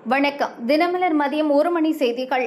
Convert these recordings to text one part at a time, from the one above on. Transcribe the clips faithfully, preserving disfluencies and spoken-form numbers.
வணக்கம். தினமலர் மதியம் ஒரு மணி செய்திகள்.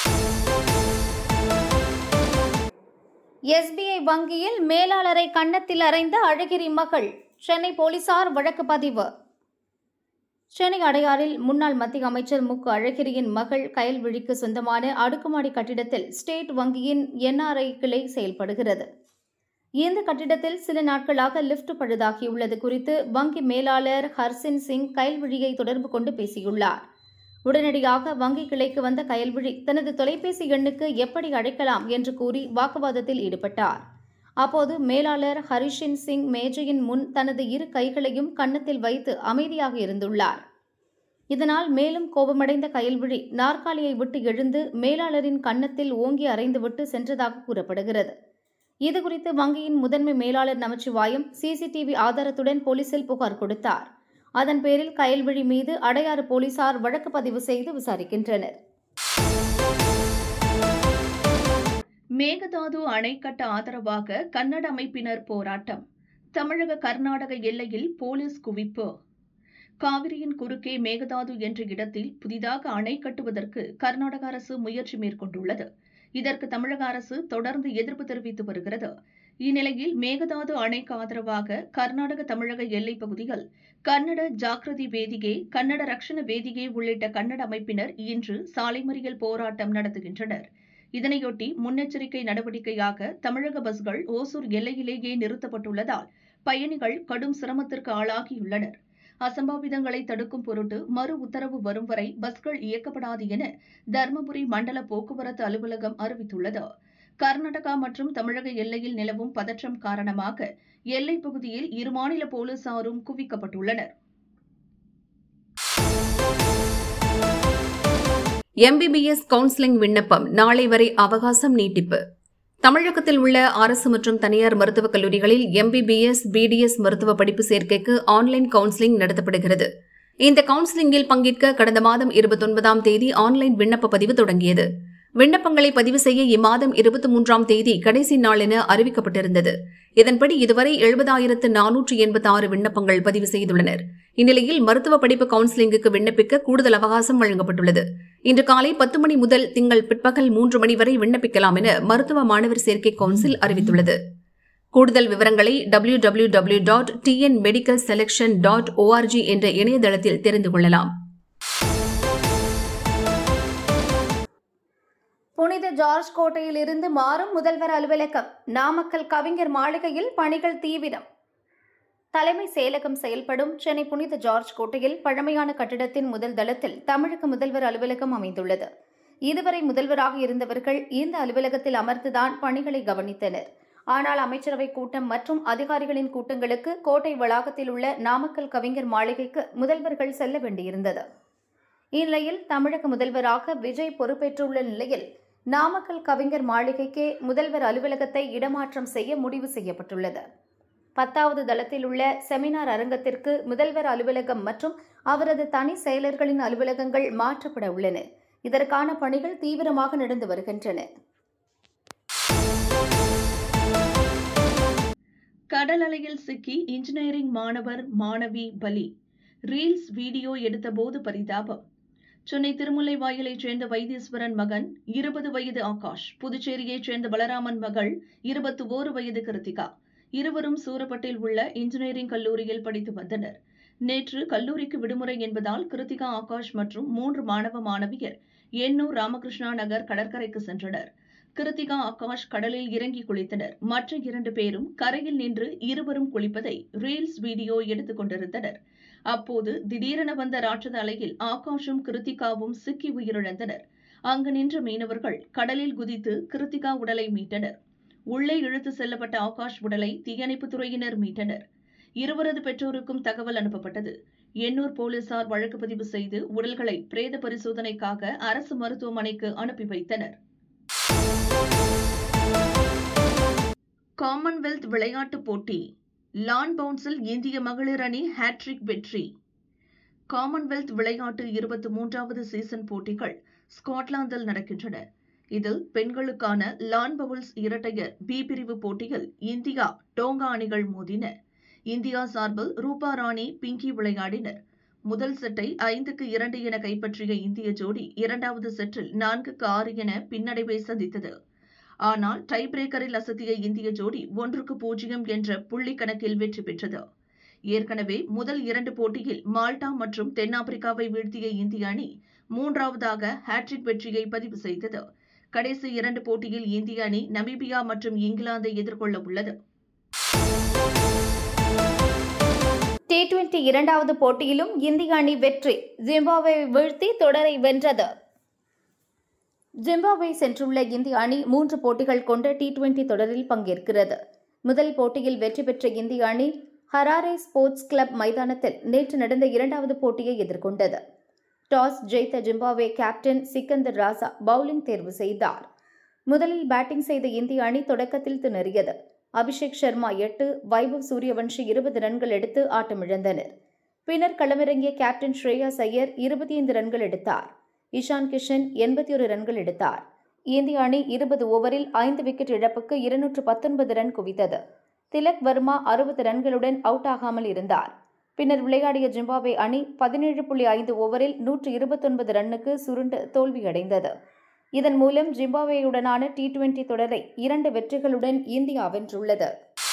எஸ்பிஐ வங்கியில் மேலாளரை கன்னத்தில் அறைந்த அழகிரி மகள். சென்னை போலீசார் வழக்கு பதிவு. சென்னை அடையாறில் முன்னாள் மத்திய அமைச்சர் மு க அழகிரியின் மகள் கயல்விழிக்கு சொந்தமான அடுக்குமாடி கட்டிடத்தில் ஸ்டேட் வங்கியின் என்ஆர்ஐ கிளை செயல்படுகிறது. இந்த கட்டிடத்தில் சில நாட்களாக லிப்ட் பழுதாகியுள்ளது குறித்து வங்கி மேலாளர் ஹர்சின் சிங் கயல்விழியை தொடர்பு கொண்டு பேசியுள்ளார். உடனடியாக வங்கி கிளைக்கு வந்த கயல்விழி தனது தொலைபேசி எண்ணுக்கு எப்படி அழைக்கலாம் என்று கூறி வாக்குவாதத்தில் ஈடுபட்டார். அப்போது மேலாளர் ஹரிஷின் சிங் மேஜையின் முன் தனது இரு கைகளையும் கன்னத்தில் வைத்து அமைதியாக இருந்துள்ளார். இதனால் மேலும் கோபமடைந்த கயல்விழி நாற்காலியை விட்டு எழுந்து மேலாளரின் கன்னத்தில் ஓங்கி அறைந்துவிட்டு சென்றதாக கூறப்படுகிறது. இதுகுறித்து வங்கியின் முதன்மை மேலாளர் நமச்சிவாயம் சிசிடிவி ஆதாரத்துடன் போலீசில் புகார் கொடுத்தார். அதன் பேரில் கயல்விழி மீது அடையாறு போலீசார் வழக்கு பதிவு செய்து விசாரிக்கின்றனர். மேகதாது அணை கட்ட ஆதரவாக கன்னட அமைப்பினர் போராட்டம். தமிழக கர்நாடக எல்லையில் போலீஸ் குவிப்பு. காவிரியின் குறுக்கே மேகதாது என்ற இடத்தில் புதிதாக அணை கட்டுவதற்கு கர்நாடக அரசு முயற்சி மேற்கொண்டுள்ளது. இதற்கு தமிழக அரசு தொடர்ந்து எதிர்ப்பு தெரிவித்து வருகிறது. இந்நிலையில் மேகதாது அணைக்கு ஆதரவாக கர்நாடக தமிழக எல்லைப் பகுதியில் கன்னட ஜாக்கிரதி வேதிகே, கன்னட ரக்ஷண வேதிகே உள்ளிட்ட கன்னட அமைப்பினர் இன்று சாலை மறியல் போராட்டம் நடத்துகின்றனர். இதனையொட்டி முன்னெச்சரிக்கை நடவடிக்கையாக தமிழக பஸ்கள் ஓசூர் எல்லையிலேயே நிறுத்தப்பட்டுள்ளதால் பயணிகள் கடும் சிரமத்திற்கு ஆளாகியுள்ளனர். அசம்பாவிதங்களை தடுக்கும் பொருட்டு மறு உத்தரவு வரும் வரை பஸ்கள் இயக்கப்படாது என தருமபுரி மண்டல போக்குவரத்து அலுவலகம் அறிவித்துள்ளது. கர்நாடகா மற்றும் தமிழக எல்லையில் நிலவும் பதற்றம் காரணமாக எல்லைப் பகுதியில் இரு மாநில போலீசாரும் குவிக்கப்பட்டுள்ளனர். எம்பிபிஎஸ் கவுன்சிலிங் விண்ணப்பம் நாளை வரை அவகாசம் நீட்டிப்பு. தமிழகத்தில் உள்ள அரசு மற்றும் தனியார் மருத்துவக் கல்லூரிகளில் எம்பிபிஎஸ், பிடிஎஸ் மருத்துவ படிப்பு சேர்க்கைக்கு ஆன்லைன் கவுன்சிலிங் நடத்தப்படுகிறது. இந்த கவுன்சிலிங்கில் பங்கேற்க கடந்த மாதம் இருபத்தொன்பதாம் தேதி ஆன்லைன் விண்ணப்ப பதிவு தொடங்கியது. விண்ணப்பங்களை பதிவு செய்ய இம்மாதம் இருபத்தி மூன்றாம் தேதி கடைசி நாள் என அறிவிக்கப்பட்டிருந்தது. இதன்படி இதுவரை எழுபதாயிரத்து நானூற்று எண்பத்தி ஆறு விண்ணப்பங்கள் பதிவு செய்துள்ளனர். இந்நிலையில் மருத்துவ படிப்பு கவுன்சிலிங்குக்கு விண்ணப்பிக்க கூடுதல் அவகாசம் வழங்கப்பட்டுள்ளது. இன்று காலை பத்து மணி முதல் திங்கள் பிற்பகல் மூன்று மணி வரை விண்ணப்பிக்கலாம் என மருத்துவ மாணவர் சேர்க்கை கவுன்சில் அறிவித்துள்ளது. கூடுதல் விவரங்களை W W W dot TN medical selection dot O R G என்ற இணையதளத்தில் தெரிந்து கொள்ளலாம். புனித ஜார்ஜ் கோட்டையில் இருந்து மாறும் முதல்வர் அலுவலகம். நாமக்கல் கவிஞர் மாளிகையில் பணிகள் தீவிரம். தலைமை செயலகம் செயல்படும் சென்னை புனித ஜார்ஜ் கோட்டையில் பழமையான கட்டிடத்தின் முதல் தளத்தில் தமிழக முதல்வர் அலுவலகம் அமைந்துள்ளது. இதுவரை முதல்வராக இருந்தவர்கள் இந்த அலுவலகத்தில் அமர்ந்துதான் பணிகளை கவனித்தனர். ஆனால் அமைச்சரவை கூட்டம் மற்றும் அதிகாரிகளின் கூட்டங்களுக்கு கோட்டை வளாகத்தில் உள்ள நாமக்கல் கவிஞர் மாளிகைக்கு முதல்வர்கள் செல்ல வேண்டியிருந்தது. இந்நிலையில் தமிழக முதல்வராக விஜய் பொறுப்பேற்றுள்ள நிலையில் நாமக்கல் கவிஞர் மாளிகைக்கே முதல்வர் அலுவலகத்தை இடமாற்றம் செய்ய முடிவு செய்யப்பட்டுள்ளது. பத்தாவது தளத்தில் உள்ள செமினார் அரங்கத்திற்கு முதல்வர் அலுவலகம் மற்றும் அவரது தனி செயலர்களின் அலுவலகங்கள் மாற்றப்பட உள்ளன. இதற்கான பணிகள் தீவிரமாக நடந்து வருகின்றன. கடல் அலையில் சிக்கி இன்ஜினியரிங் மாணவர் மாணவி பலி. ரீல்ஸ் வீடியோ எடுத்தபோது பரிதாபம். சென்னை திருமுல்லைவாயலைச் சேர்ந்த வைத்தீஸ்வரன் மகன் இருபது வயது ஆகாஷ், புதுச்சேரியைச் சேர்ந்த பலராமன் மகள் இருபத்தி ஓரு வயது கிருத்திகா. இருவரும் சூரப்பட்டில் உள்ள இன்ஜினியரிங் கல்லூரியில் படித்து வந்தனர். நேற்று கல்லூரிக்கு விடுமுறை என்பதால் கிருத்திகா, ஆகாஷ் மற்றும் மூன்று மாணவ மாணவியர் எண்ணூர் ராமகிருஷ்ணா நகர் கடற்கரைக்கு சென்றனர். கிருத்திகா, ஆகாஷ் கடலில் இறங்கி குளித்தனர். மற்ற இரண்டு பேரும் கரையில் நின்று இருவரும் குளிப்பதை ரீல்ஸ் வீடியோ எடுத்துக் கொண்டிருந்தனர். அப்போது திடீரென வந்த ராட்சத அலையில் ஆகாஷும் கிருத்திகாவும் சிக்கி உயிரிழந்தனர். அங்கு நின்ற மீனவர்கள் கடலில் குதித்து கிருத்திகா உடலை மீட்டனர். உள்ளே இழுத்து செல்லப்பட்ட ஆகாஷ் உடலை தீயணைப்புத் துறையினர் மீட்டனர். இருவரது பெற்றோருக்கும் தகவல் அனுப்பப்பட்டது. எண்ணூர் போலீசார் வழக்கு பதிவு செய்து உடல்களை பிரேத பரிசோதனைக்காக அரசு மருத்துவமனைக்கு அனுப்பி வைத்தனர். காமன்வெல்த் விளையாட்டுப் போட்டி. லான் பவுன்ஸில் இந்திய மகளிர் அணி ஹேட்ரிக் வெற்றி. காமன்வெல்த் விளையாட்டு இருபத்தி மூன்றாவது சீசன் போட்டிகள் ஸ்காட்லாந்தில் நடக்கின்றன. இதில் பெண்களுக்கான லான் பவுல்ஸ் இரட்டையர் பி பிரிவு போட்டியில் இந்தியா, டோங்கா அணிகள் மோதின. இந்தியா சார்பில் ரூபா ராணி, பிங்கி விளையாடினர். முதல் செட்டை ஐந்துக்கு இரண்டு என கைப்பற்றிய இந்திய ஜோடி இரண்டாவது செட்டில் நான்குக்கு ஆறு என பின்னடைவை சந்தித்தது. ஆனால் டை பிரேக்கரில் அசத்திய இந்திய ஜோடி ஒன்றுக்கு பூஜ்ஜியம் என்ற புள்ளி கணக்கில் வெற்றி பெற்றது. ஏற்கனவே முதல் இரண்டு போட்டியில் மால்டா மற்றும் தென்னாப்பிரிக்காவை வீழ்த்திய இந்திய அணி மூன்றாவதாக ஹேட்ரிக் வெற்றியை பதிவு செய்தது. கடைசி இரண்டு போட்டியில் இந்திய அணி நமீபியா மற்றும் இங்கிலாந்தை எதிர்கொள்ள உள்ளது. டி டுவெண்டி இரண்டாவது போட்டியிலும் இந்திய அணி வெற்றி, ஜிம்பாப்வேயை வீழ்த்தி தொடரை வென்றது. ஜிம்பாப்வே சென்றுள்ள இந்திய அணி மூன்று போட்டிகள் கொண்ட டி டுவெண்டி தொடரில் பங்கேற்கிறது. முதல் போட்டியில் வெற்றி பெற்ற இந்திய அணி ஹராரே ஸ்போர்ட்ஸ் கிளப் மைதானத்தில் நேற்று நடந்த இரண்டாவது போட்டியை எதிர்கொண்டது. டாஸ் ஜெயித்த Zimbabwe captain Sikandar Raza bowling தேர்வு செய்தார். முதலில் பேட்டிங் செய்த இந்திய அணி தொடக்கத்தில் திணறியது. அபிஷேக் சர்மா எட்டு, வைபவ் சூரியவன்ஷி இருபது ரன்கள் எடுத்து ஆட்டமிழந்தனர். பின்னர் களமிறங்கிய கேப்டன் ஸ்ரேயாஸ் ஐயர் இருபத்தி ஐந்து ரன்கள் எடுத்தார். இஷான் கிஷன் எண்பத்தி ஒரு ரன்கள் எடுத்தார். இந்திய அணி இருபது ஓவரில் ஐந்து விக்கெட் இழப்புக்கு இருநூற்று பத்தொன்பது ரன் குவித்தது. திலக் வர்மா அறுபது ரன்களுடன் அவுட் ஆகாமல் இருந்தார். பின்னர் விளையாடிய ஜிம்பாப்வே அணி பதினேழு புள்ளி ஐந்து ஓவரில் நூற்று இருபத்தொன்பது ரன்னுக்கு சுருண்டு தோல்வியடைந்தது. இதன் மூலம் ஜிம்பாப்வேயுடனான டி டுவெண்டி தொடரை இரண்டு வெற்றிகளுடன் இந்தியா வென்றுள்ளது.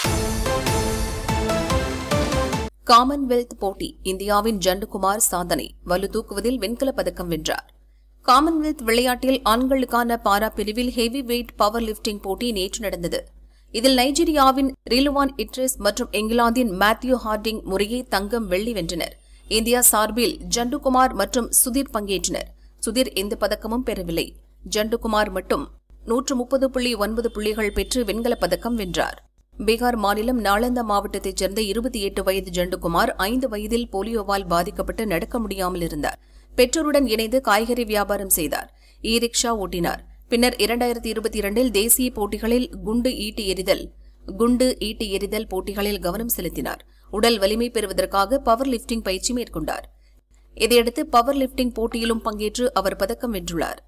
காமன்வெல்த் போட்டி இந்தியாவின் ஜண்டுகுமார் சாதனை, வலு தூக்குவதில் வெண்கலப் பதக்கம் வென்றார். காமன்வெல்த் விளையாட்டில் ஆண்களுக்கான பாரா பிரிவில் ஹெவி வெயிட் பவர் லிப்டிங் போட்டி நேற்று நடந்தது. இதில் நைஜீரியாவின் ரிலுவான் இட்ரிஸ் மற்றும் இங்கிலாந்தின் மேத்யூ ஹார்டிங் முறையே தங்கம், வெள்ளி வென்றனர். இந்தியா சார்பில் ஜண்டுகுமார் மற்றும் சுதீர் பங்கேற்றனர். சுதீர் எந்த பதக்கமும் பெறவில்லை. ஜண்டுகுமார் மட்டும் நூற்று முப்பது புள்ளி ஒன்பது புள்ளிகள் பெற்று வெண்கலப் பதக்கம் வென்றார். பீகார் மாநிலம் நாலந்தா மாவட்டத்தைச் சேர்ந்த இருபத்தி எட்டு வயது ஜண்டுகுமார் ஐந்து வயதில் போலியோவால் பாதிக்கப்பட்டு நடக்க முடியாமல் இருந்தார். பெற்றோருடன் இணைந்து காய்கறி வியாபாரம் செய்தார். இ ரிக்ஷா ஓட்டினார். பின்னர் இரண்டாயிரத்தி இருபத்தி இரண்டில் தேசிய போட்டிகளில் குண்டு ஈட்டி எறிதல் குண்டு ஈட்டி எறிதல் போட்டிகளில் கவனம் செலுத்தினார். உடல் வலிமை பெறுவதற்காக பவர் லிப்டிங் பயிற்சி மேற்கொண்டார். இதையடுத்து பவர் லிப்டிங் போட்டியிலும் பங்கேற்று அவர் பதக்கம் வென்றுள்ளார்.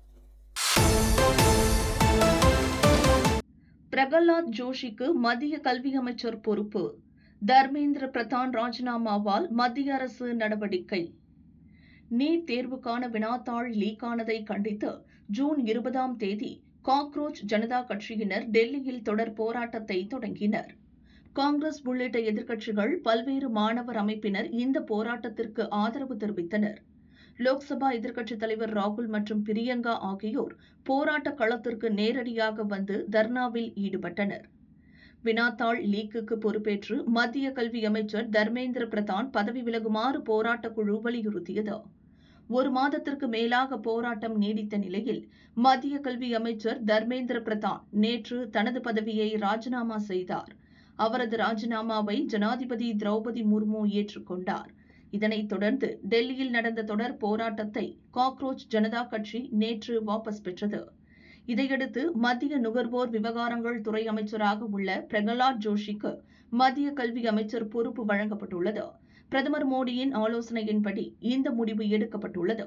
பிரகலாத் ஜோஷிக்கு மத்திய கல்வி அமைச்சர் பொறுப்பு, தர்மேந்திர பிரதான் ராஜினாமாவால் மத்திய அரசு நடவடிக்கை. நீட் தேர்வுக்கான வினாத்தாள் லீக்கானதை கண்டித்து ஜூன் இருபதாம் தேதி காக்ரோச் ஜனதா கட்சியினர் டெல்லியில் தொடர் போராட்டத்தை தொடங்கினர். காங்கிரஸ் உள்ளிட்ட எதிர்க்கட்சிகள், பல்வேறு மாணவர் அமைப்பினர் இந்த போராட்டத்திற்கு ஆதரவு தெரிவித்தனர். லோக்சபா எதிர்க்கட்சித் தலைவர் ராகுல் மற்றும் பிரியங்கா ஆகியோர் போராட்ட களத்திற்கு நேரடியாக வந்து தர்ணாவில் ஈடுபட்டனர். வினாத்தாள் லீக்குக்கு பொறுப்பேற்று மத்திய கல்வி அமைச்சர் தர்மேந்திர பிரதான் பதவி விலகுமாறு போராட்டக் குழு வலியுறுத்தியது. ஒரு மாதத்திற்கு மேலாக போராட்டம் நீடித்த நிலையில் மத்திய கல்வி அமைச்சர் தர்மேந்திர பிரதான் நேற்று தனது பதவியை ராஜினாமா செய்தார். அவரது ராஜினாமாவை ஜனாதிபதி திரௌபதி முர்மு ஏற்றுக்கொண்டார். இதனைத் தொடர்ந்து டெல்லியில் நடந்த தொடர் போராட்டத்தை காக்ரோச் ஜனதா கட்சி நேற்று வாபஸ் பெற்றது. இதையடுத்து மத்திய நுகர்வோர் விவகாரங்கள் துறை அமைச்சராக உள்ள பிரகலாத் ஜோஷிக்கு மத்திய கல்வி அமைச்சர் பொறுப்பு வழங்கப்பட்டுள்ளது. பிரதமர் மோடியின் ஆலோசனையின்படி இந்த முடிவு எடுக்கப்பட்டுள்ளது.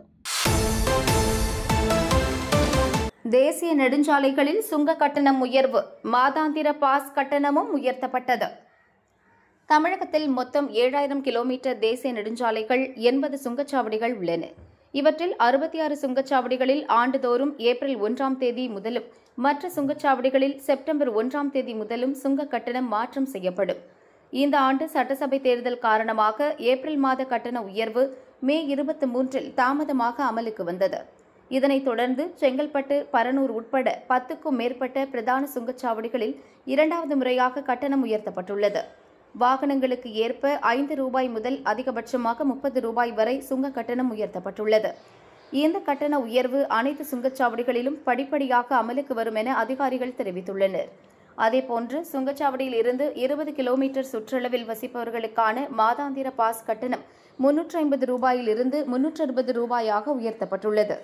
தேசிய நெடுஞ்சாலைகளில் சுங்க கட்டணம் உயர்வு, மாதாந்திர பாஸ் கட்டணமும் உயர்த்தப்பட்டது. தமிழகத்தில் மொத்தம் ஏழாயிரம் கிலோமீட்டர் தேசிய நெடுஞ்சாலைகள், எண்பது சுங்கச்சாவடிகள் உள்ளன. இவற்றில் அறுபத்தி ஆறு சுங்கச்சாவடிகளில் ஆண்டுதோறும் ஏப்ரல் ஒன்றாம் தேதி முதலும், மற்ற சுங்கச்சாவடிகளில் செப்டம்பர் ஒன்றாம் தேதி முதலும் சுங்க கட்டணம் மாற்றம் செய்யப்படும். இந்த ஆண்டு சட்டசபை தேர்தல் காரணமாக ஏப்ரல் மாத கட்டண உயர்வு மே இருபத்தி மூன்றில் தாமதமாக அமலுக்கு வந்தது. இதனைத் தொடர்ந்து செங்கல்பட்டு, பரனூர் உட்பட பத்துக்கும் மேற்பட்ட பிரதான சுங்கச்சாவடிகளில் இரண்டாவது முறையாக கட்டணம் உயர்த்தப்பட்டுள்ளது. வாகனங்களுக்கு ஏற்ப ஐந்து ரூபாய் முதல் அதிகபட்சமாக முப்பது ரூபாய் வரை சுங்க கட்டணம் உயர்த்தப்பட்டுள்ளது. இந்த கட்டண உயர்வு அனைத்து சுங்கச்சாவடிகளிலும் படிப்படியாக அமலுக்கு வரும் என அதிகாரிகள் தெரிவித்துள்ளனர். அதேபோன்று சுங்கச்சாவடியில் இருந்து இருபது கிலோமீட்டர் சுற்றளவில் வசிப்பவர்களுக்கான மாதாந்திர பாஸ் கட்டணம் முன்னூற்று ஐம்பது ரூபாயில் இருந்து முன்னூற்று அறுபது ரூபாயாக உயர்த்தப்பட்டுள்ளது.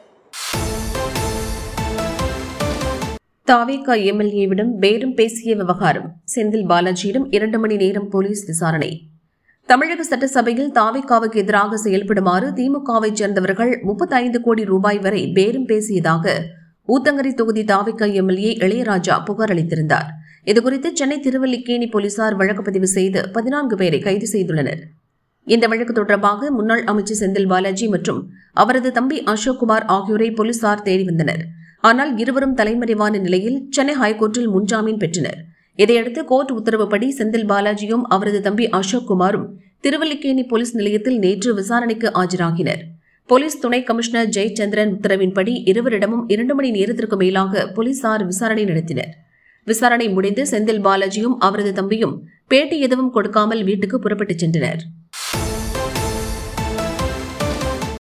தாவேகா எம்எல்ஏவிடம் பேரம் பேசிய விவகாரம், செந்தில் பாலாஜியிடம் இரண்டு மணி நேரம் போலீஸ் விசாரணை. தமிழக சட்டசபையில் தாவேகாவுக்கு எதிராக செயல்படுமாறு திமுகவைச் சேர்ந்தவர்கள் முப்பத்தி ஐந்து கோடி ரூபாய் வரை பேரம் பேசியதாக ஊத்தங்கரை தொகுதி தாவேகா எம்எல்ஏ இளையராஜா புகார் அளித்திருந்தார். இதுகுறித்து சென்னை திருவல்லிக்கேணி போலீசார் வழக்கு பதிவு செய்து பதினான்கு பேரை கைது செய்துள்ளனர். இந்த வழக்கு தொடர்பாக முன்னாள் அமைச்சர் செந்தில் பாலாஜி மற்றும் அவரது தம்பி அசோக்குமார் ஆகியோரை போலீசார் தேடி வந்தனர். ஆனால் இருவரும் தலைமறைவான நிலையில் சென்னை ஹைகோர்ட்டில் முன்ஜாமீன் பெற்றனர். இதையடுத்து கோர்ட் உத்தரவுப்படி செந்தில் பாலாஜியும் அவரது தம்பி அசோக்குமாரும் திருவல்லிக்கேணி போலீஸ் நிலையத்தில் நேற்று விசாரணைக்கு ஆஜராகினர். போலீஸ் துணை கமிஷனர் ஜெயச்சந்திரன் உத்தரவின்படி இருவரிடமும் இரண்டு மணி நேரத்திற்கு மேலாக போலீசார் விசாரணை நடத்தினர். விசாரணை முடிந்து செந்தில் பாலாஜியும் அவரது தம்பியும் பேட்டி எதுவும் கொடுக்காமல் வீட்டுக்கு புறப்பட்டுச் சென்றனர்.